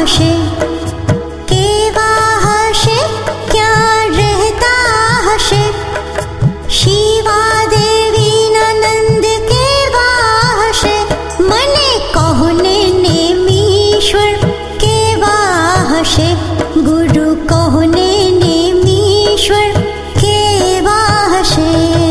हसे, केवा हसे, क्या रहता हसे। शिवा देवी नंद केवा हसे, मने कहने नेमीश्वर केवा हसे। गुरु कहने नेमीश्वर केवा हसे।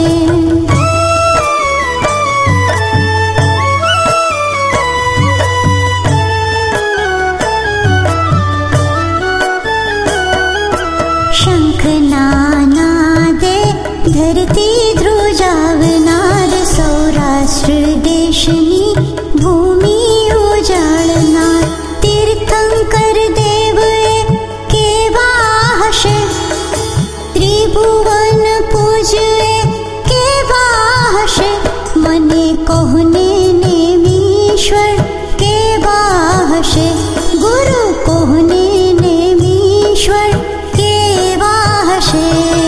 शंखनानादे धरती ध्रुजावनार, सौराष्ट्र देशनी भूमि उजाळनार। तीर्थंकर देवए केवा हसे, त्रिभुवन पूजए केवा हसे। मने कहने नेमीश्वर केवा हसे। गुरु कहने नेमीश्वर केवा हसे।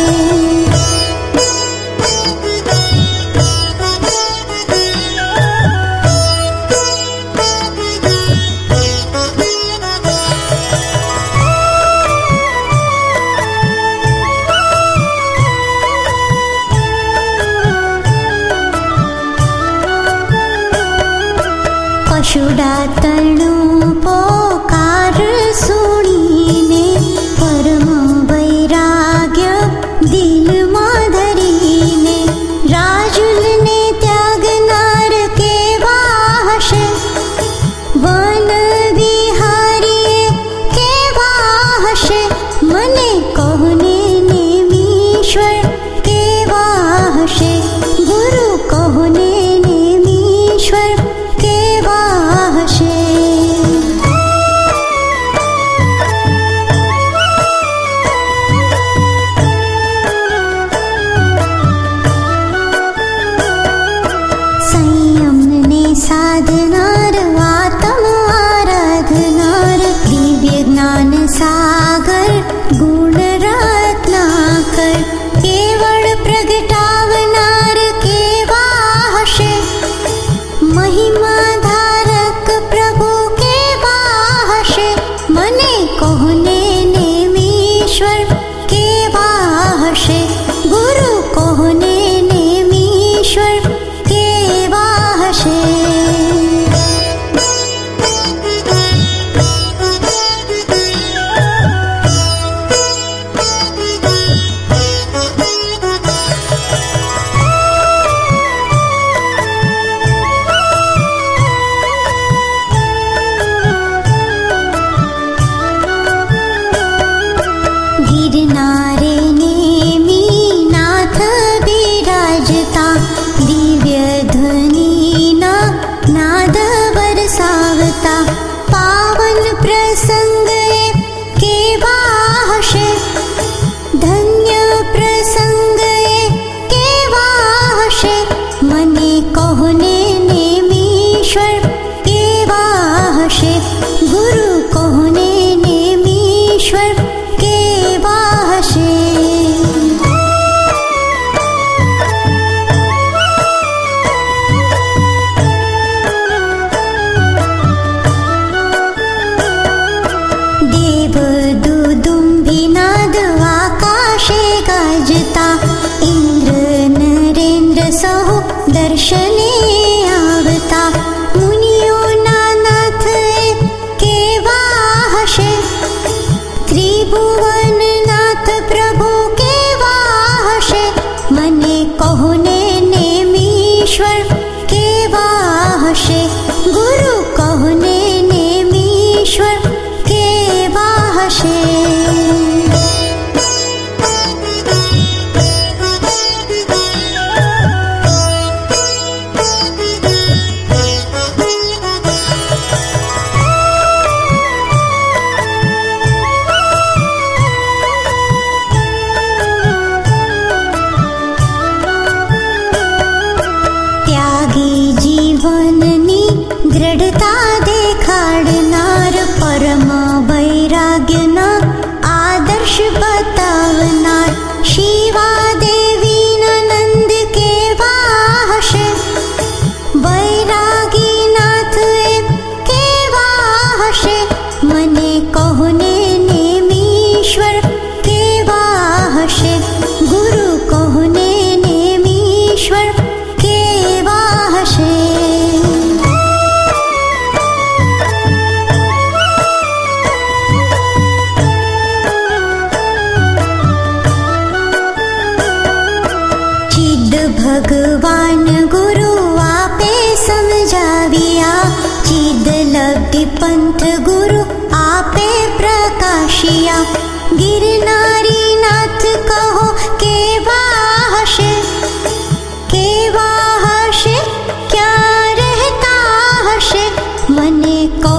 पशुडातणु पोकार सुनीने, परम वैराग्य दिल में धरीने। राजुल ने त्यागनार केवा हसे, वन विहारिए केवा हसे। मने कहने नेमीश्वर केवा हसे। गुरु कहने नेमीश्वर केवा हसे। संयम ने साधनार, आत्म आराधनार। दिव्य ज्ञान सागर गुण रत्नाकर, केवल प्रगटावनार केवा हसे। महिमा धारक प्रभु केवा हसे। मने कहने नेमीश्वर केवा हसे। गुरु कहने नेमीश्वर केवा हसे। गिरनारे नेमीनाथ विराजता, दिव्य ध्वनिना नाद बरसावता। पावन प्रसंग केवा हसे, धन्य प्रसंग केवा हसे। मने कहने नेमीश्वर केवा हसे। गुरु कहने नेमीश्वर केवा हसे। देव दुदुम्बिनाद काशिया। गिरनारी नाथ कहो केवा हशे, केवा हशे क्या रहता हशे। मने